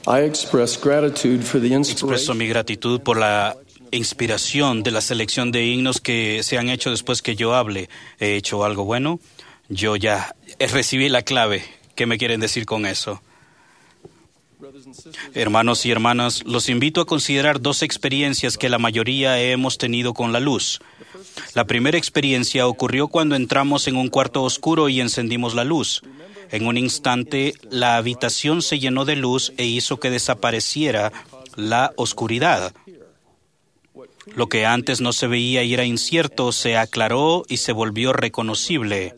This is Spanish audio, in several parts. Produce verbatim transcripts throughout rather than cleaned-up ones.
I express gratitude for the Expreso inspiration mi gratitud por la inspiración de la selección de himnos que se han hecho después que yo hable. ¿He hecho algo bueno? Yo ya recibí la clave. ¿Qué me quieren decir con eso? Hermanos y hermanas, los invito a considerar dos experiencias que la mayoría hemos tenido con la luz. La primera experiencia ocurrió cuando entramos en un cuarto oscuro y encendimos la luz. En un instante, la habitación se llenó de luz e hizo que desapareciera la oscuridad. Lo que antes no se veía y era incierto se aclaró y se volvió reconocible.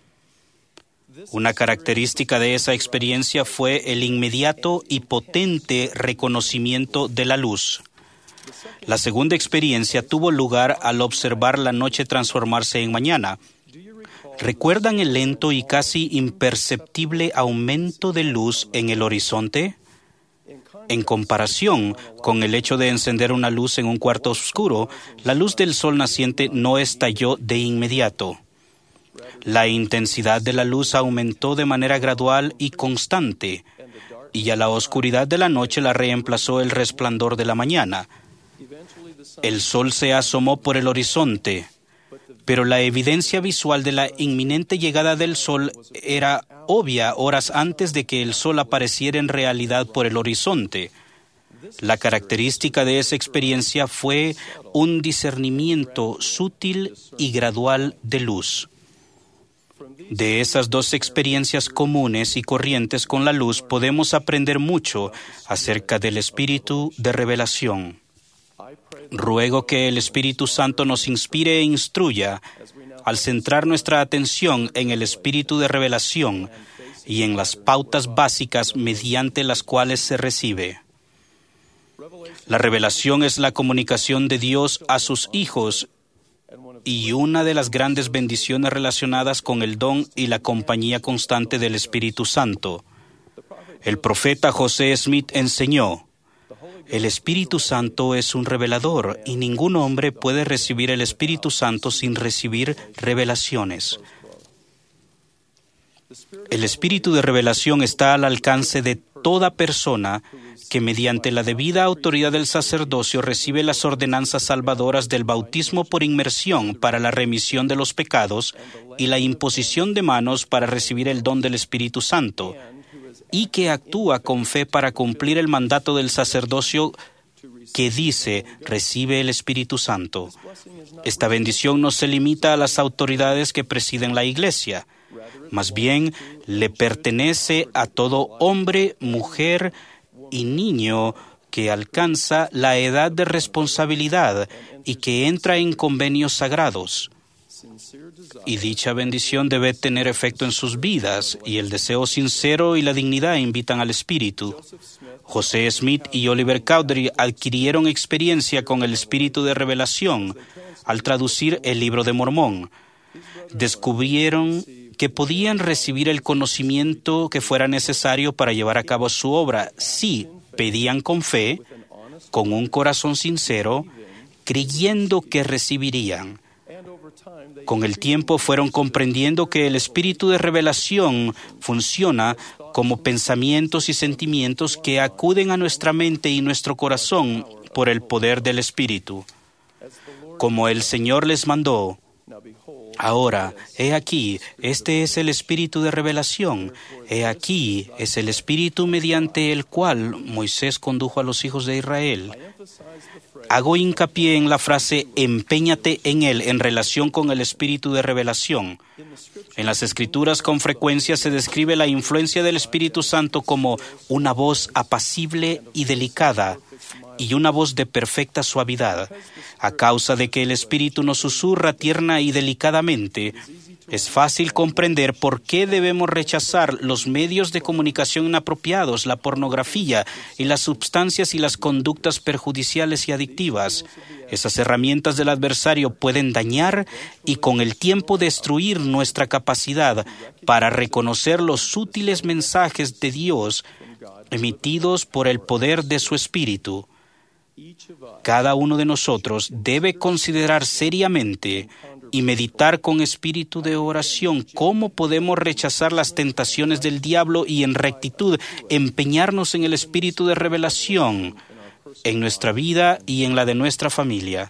Una característica de esa experiencia fue el inmediato y potente reconocimiento de la luz. La segunda experiencia tuvo lugar al observar la noche transformarse en mañana. ¿Recuerdan el lento y casi imperceptible aumento de luz en el horizonte? En comparación con el hecho de encender una luz en un cuarto oscuro, la luz del sol naciente no estalló de inmediato. La intensidad de la luz aumentó de manera gradual y constante, y a la oscuridad de la noche la reemplazó el resplandor de la mañana. El sol se asomó por el horizonte, pero la evidencia visual de la inminente llegada del sol era obvia horas antes de que el sol apareciera en realidad por el horizonte. La característica de esa experiencia fue un discernimiento sutil y gradual de luz. De esas dos experiencias comunes y corrientes con la luz podemos aprender mucho acerca del espíritu de revelación. Ruego que el Espíritu Santo nos inspire e instruya al centrar nuestra atención en el espíritu de revelación y en las pautas básicas mediante las cuales se recibe. La revelación es la comunicación de Dios a sus hijos y una de las grandes bendiciones relacionadas con el don y la compañía constante del Espíritu Santo. El profeta José Smith enseñó: el Espíritu Santo es un revelador y ningún hombre puede recibir el Espíritu Santo sin recibir revelaciones. El Espíritu de revelación está al alcance de toda persona que mediante la debida autoridad del sacerdocio recibe las ordenanzas salvadoras del bautismo por inmersión para la remisión de los pecados y la imposición de manos para recibir el don del Espíritu Santo, y que actúa con fe para cumplir el mandato del sacerdocio que dice: recibe el Espíritu Santo. Esta bendición no se limita a las autoridades que presiden la Iglesia. Más bien, le pertenece a todo hombre, mujer y niño que alcanza la edad de responsabilidad y que entra en convenios sagrados. Y dicha bendición debe tener efecto en sus vidas, y el deseo sincero y la dignidad invitan al Espíritu. José Smith y Oliver Cowdery adquirieron experiencia con el Espíritu de revelación al traducir el Libro de Mormón. Descubrieron que podían recibir el conocimiento que fuera necesario para llevar a cabo su obra si pedían con fe, con un corazón sincero, creyendo que recibirían. Con el tiempo fueron comprendiendo que el espíritu de revelación funciona como pensamientos y sentimientos que acuden a nuestra mente y nuestro corazón por el poder del Espíritu. Como el Señor les mandó. Ahora, he aquí, este es el espíritu de revelación. He aquí, es el espíritu mediante el cual Moisés condujo a los hijos de Israel. Hago hincapié en la frase «empeñate en él» en relación con el espíritu de revelación. En las Escrituras con frecuencia se describe la influencia del Espíritu Santo como una voz apacible y delicada y una voz de perfecta suavidad. A causa de que el Espíritu nos susurra tierna y delicadamente, es fácil comprender por qué debemos rechazar los medios de comunicación inapropiados, la pornografía y las sustancias y las conductas perjudiciales y adictivas. Esas herramientas del adversario pueden dañar y con el tiempo destruir nuestra capacidad para reconocer los sutiles mensajes de Dios emitidos por el poder de su Espíritu. Cada uno de nosotros debe considerar seriamente y meditar con espíritu de oración cómo podemos rechazar las tentaciones del diablo y en rectitud empeñarnos en el espíritu de revelación en nuestra vida y en la de nuestra familia.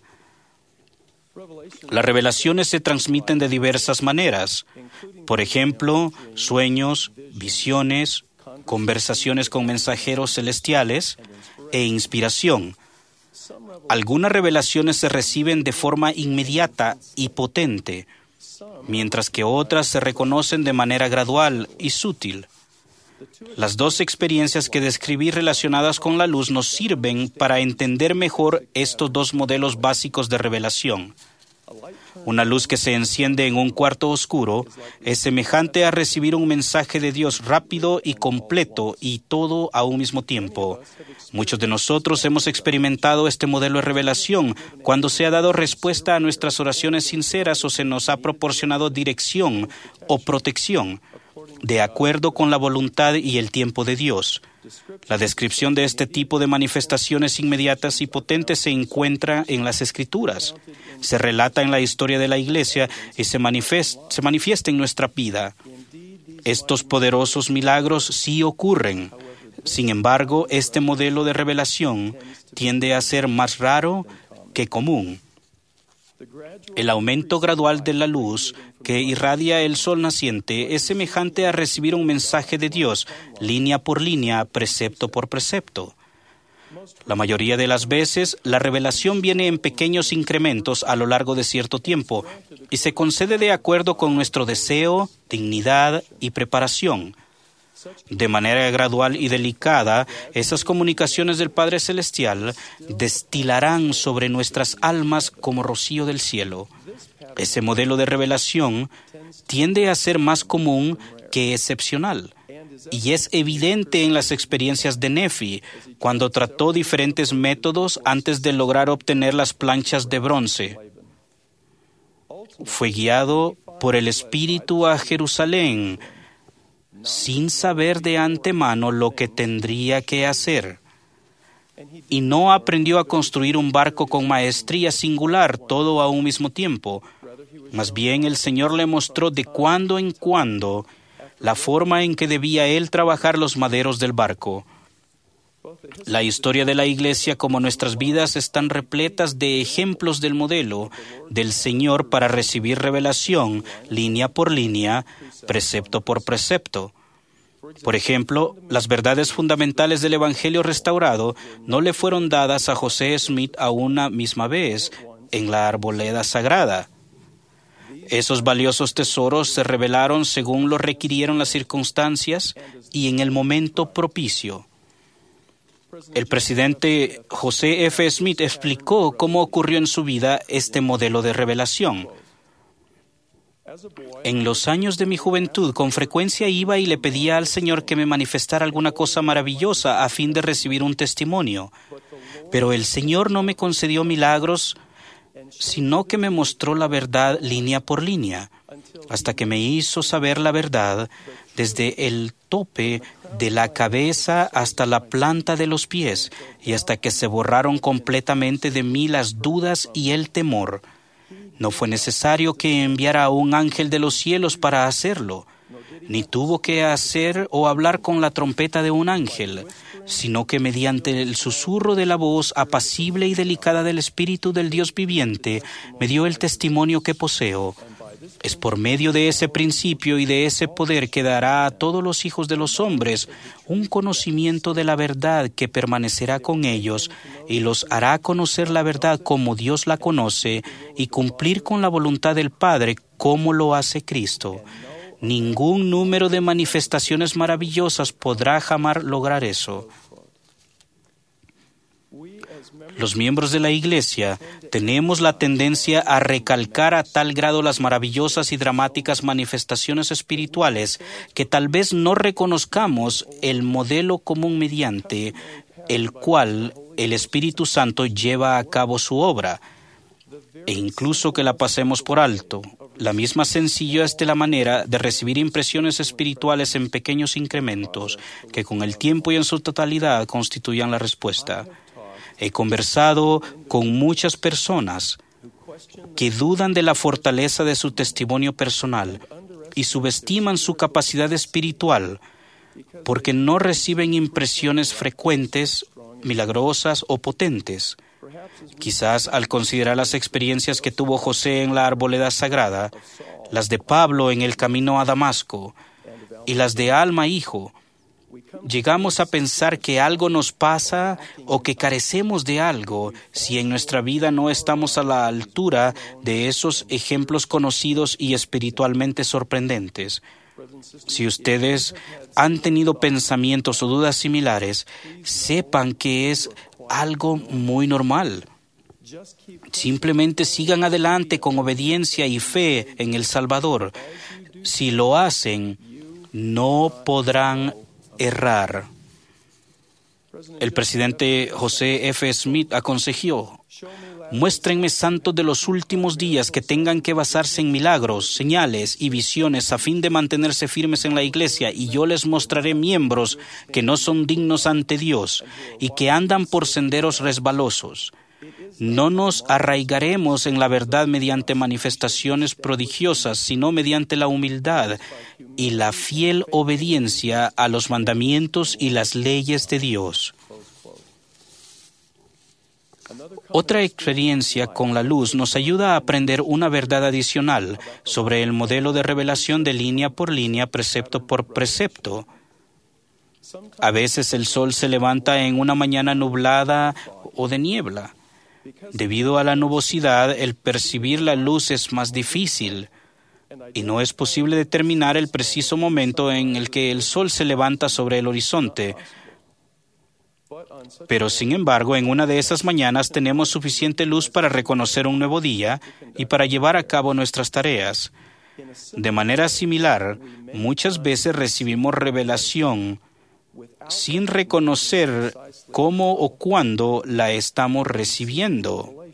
Las revelaciones se transmiten de diversas maneras. Por ejemplo, sueños, visiones, conversaciones con mensajeros celestiales e inspiración. Algunas revelaciones se reciben de forma inmediata y potente, mientras que otras se reconocen de manera gradual y sutil. Las dos experiencias que describí relacionadas con la luz nos sirven para entender mejor estos dos modelos básicos de revelación. Una luz que se enciende en un cuarto oscuro es semejante a recibir un mensaje de Dios rápido y completo y todo a un mismo tiempo. Muchos de nosotros hemos experimentado este modelo de revelación cuando se ha dado respuesta a nuestras oraciones sinceras o se nos ha proporcionado dirección o protección, de acuerdo con la voluntad y el tiempo de Dios. La descripción de este tipo de manifestaciones inmediatas y potentes se encuentra en las Escrituras. Se relata en la historia de la Iglesia y se manifiesta, se manifiesta en nuestra vida. Estos poderosos milagros sí ocurren. Sin embargo, este modelo de revelación tiende a ser más raro que común. El aumento gradual de la luz que irradia el sol naciente es semejante a recibir un mensaje de Dios, línea por línea, precepto por precepto. La mayoría de las veces, la revelación viene en pequeños incrementos a lo largo de cierto tiempo y se concede de acuerdo con nuestro deseo, dignidad y preparación. De manera gradual y delicada, esas comunicaciones del Padre Celestial destilarán sobre nuestras almas como rocío del cielo. Ese modelo de revelación tiende a ser más común que excepcional, y es evidente en las experiencias de Nefi, cuando trató diferentes métodos antes de lograr obtener las planchas de bronce. Fue guiado por el Espíritu a Jerusalén, sin saber de antemano lo que tendría que hacer. Y no aprendió a construir un barco con maestría singular, todo a un mismo tiempo. Más bien el Señor le mostró de cuando en cuando la forma en que debía él trabajar los maderos del barco. La historia de la Iglesia, como nuestras vidas, están repletas de ejemplos del modelo del Señor para recibir revelación, línea por línea, precepto por precepto. Por ejemplo, las verdades fundamentales del Evangelio restaurado no le fueron dadas a José Smith a una misma vez en la arboleda sagrada. Esos valiosos tesoros se revelaron según lo requirieron las circunstancias y en el momento propicio. El presidente José F. Smith explicó cómo ocurrió en su vida este modelo de revelación. En los años de mi juventud, con frecuencia iba y le pedía al Señor que me manifestara alguna cosa maravillosa a fin de recibir un testimonio. Pero el Señor no me concedió milagros, sino que me mostró la verdad línea por línea, hasta que me hizo saber la verdad desde el tope de la cabeza hasta la planta de los pies, y hasta que se borraron completamente de mí las dudas y el temor. No fue necesario que enviara a un ángel de los cielos para hacerlo, ni tuvo que hacer o hablar con la trompeta de un ángel, sino que mediante el susurro de la voz apacible y delicada del Espíritu del Dios viviente, me dio el testimonio que poseo. Es por medio de ese principio y de ese poder que dará a todos los hijos de los hombres un conocimiento de la verdad que permanecerá con ellos y los hará conocer la verdad como Dios la conoce y cumplir con la voluntad del Padre como lo hace Cristo. Ningún número de manifestaciones maravillosas podrá jamás lograr eso. Los miembros de la Iglesia tenemos la tendencia a recalcar a tal grado las maravillosas y dramáticas manifestaciones espirituales que tal vez no reconozcamos el modelo común mediante el cual el Espíritu Santo lleva a cabo su obra, e incluso que la pasemos por alto. La misma sencilla es de la manera de recibir impresiones espirituales en pequeños incrementos que con el tiempo y en su totalidad constituyan la respuesta. He conversado con muchas personas que dudan de la fortaleza de su testimonio personal y subestiman su capacidad espiritual porque no reciben impresiones frecuentes, milagrosas o potentes. Quizás al considerar las experiencias que tuvo José en la arboleda sagrada, las de Pablo en el camino a Damasco y las de Alma hijo, llegamos a pensar que algo nos pasa o que carecemos de algo si en nuestra vida no estamos a la altura de esos ejemplos conocidos y espiritualmente sorprendentes. Si ustedes han tenido pensamientos o dudas similares, sepan que es algo muy normal. Simplemente sigan adelante con obediencia y fe en el Salvador. Si lo hacen, no podrán errar. El presidente José F. Smith aconsejó: muéstrenme santos de los últimos días que tengan que basarse en milagros, señales y visiones a fin de mantenerse firmes en la iglesia, y yo les mostraré miembros que no son dignos ante Dios y que andan por senderos resbalosos. No nos arraigaremos en la verdad mediante manifestaciones prodigiosas, sino mediante la humildad y la fiel obediencia a los mandamientos y las leyes de Dios. Otra experiencia con la luz nos ayuda a aprender una verdad adicional sobre el modelo de revelación de línea por línea, precepto por precepto. A veces el sol se levanta en una mañana nublada o de niebla. Debido a la nubosidad, el percibir la luz es más difícil y no es posible determinar el preciso momento en el que el sol se levanta sobre el horizonte. Pero, sin embargo, en una de esas mañanas tenemos suficiente luz para reconocer un nuevo día y para llevar a cabo nuestras tareas. De manera similar, muchas veces recibimos revelación sin reconocer cómo o cuándo la estamos recibiendo.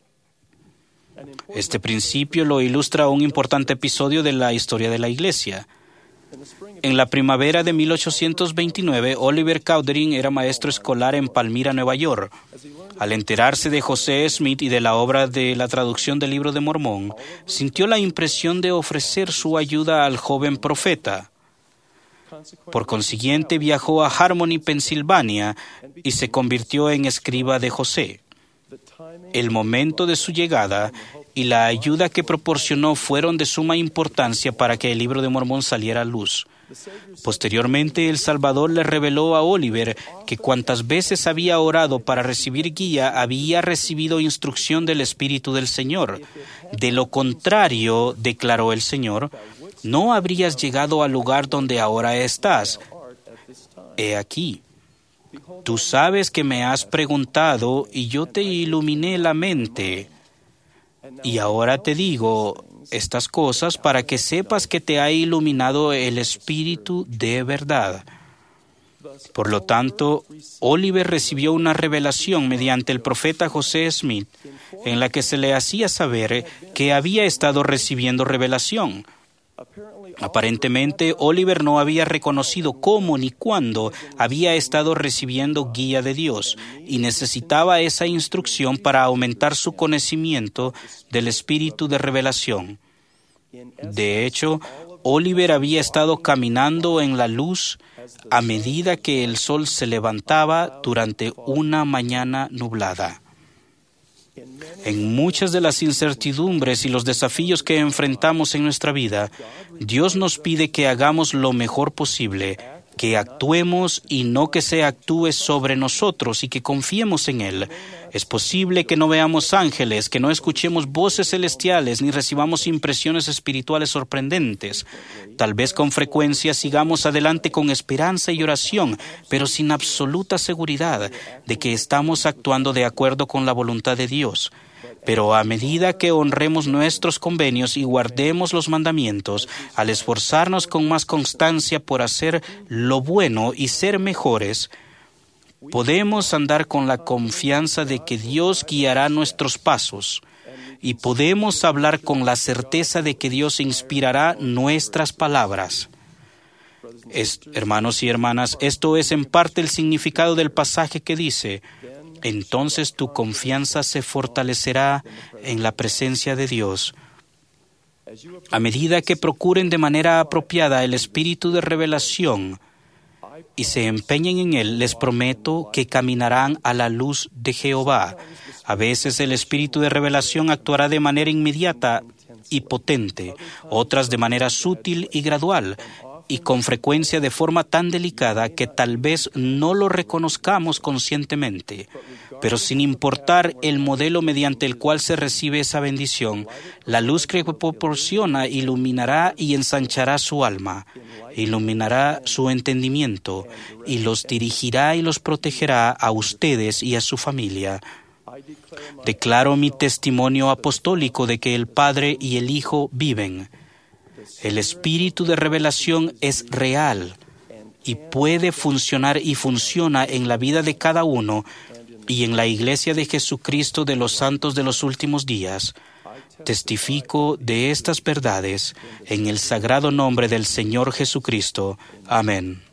Este principio lo ilustra un importante episodio de la historia de la Iglesia. En la primavera de mil ochocientos veintinueve, Oliver Cowdery era maestro escolar en Palmira, Nueva York. Al enterarse de José Smith y de la obra de la traducción del Libro de Mormón, sintió la impresión de ofrecer su ayuda al joven profeta. Por consiguiente, viajó a Harmony, Pensilvania, y se convirtió en escriba de José. El momento de su llegada y la ayuda que proporcionó fueron de suma importancia para que el Libro de Mormón saliera a luz. Posteriormente, el Salvador le reveló a Oliver que cuantas veces había orado para recibir guía, había recibido instrucción del Espíritu del Señor. De lo contrario, declaró el Señor, no habrías llegado al lugar donde ahora estás. He aquí. Tú sabes que me has preguntado y yo te iluminé la mente. Y ahora te digo estas cosas para que sepas que te ha iluminado el Espíritu de verdad. Por lo tanto, Oliver recibió una revelación mediante el profeta José Smith, en la que se le hacía saber que había estado recibiendo revelación. Aparentemente, Oliver no había reconocido cómo ni cuándo había estado recibiendo guía de Dios y necesitaba esa instrucción para aumentar su conocimiento del espíritu de revelación. De hecho, Oliver había estado caminando en la luz a medida que el sol se levantaba durante una mañana nublada. En muchas de las incertidumbres y los desafíos que enfrentamos en nuestra vida, Dios nos pide que hagamos lo mejor posible, que actuemos y no que se actúe sobre nosotros y que confiemos en Él. Es posible que no veamos ángeles, que no escuchemos voces celestiales ni recibamos impresiones espirituales sorprendentes. Tal vez con frecuencia sigamos adelante con esperanza y oración, pero sin absoluta seguridad de que estamos actuando de acuerdo con la voluntad de Dios. Pero a medida que honremos nuestros convenios y guardemos los mandamientos, al esforzarnos con más constancia por hacer lo bueno y ser mejores, podemos andar con la confianza de que Dios guiará nuestros pasos y podemos hablar con la certeza de que Dios inspirará nuestras palabras. Es, hermanos y hermanas, esto es en parte el significado del pasaje que dice: Entonces tu confianza se fortalecerá en la presencia de Dios. A medida que procuren de manera apropiada el espíritu de revelación y se empeñen en él, les prometo que caminarán a la luz de Jehová. A veces el espíritu de revelación actuará de manera inmediata y potente, otras de manera sutil y gradual, y con frecuencia de forma tan delicada que tal vez no lo reconozcamos conscientemente. Pero sin importar el modelo mediante el cual se recibe esa bendición, la luz que proporciona iluminará y ensanchará su alma, iluminará su entendimiento y los dirigirá y los protegerá a ustedes y a su familia. Declaro mi testimonio apostólico de que el Padre y el Hijo viven. El espíritu de revelación es real y puede funcionar y funciona en la vida de cada uno y en la Iglesia de Jesucristo de los Santos de los Últimos Días. Testifico de estas verdades en el sagrado nombre del Señor Jesucristo. Amén.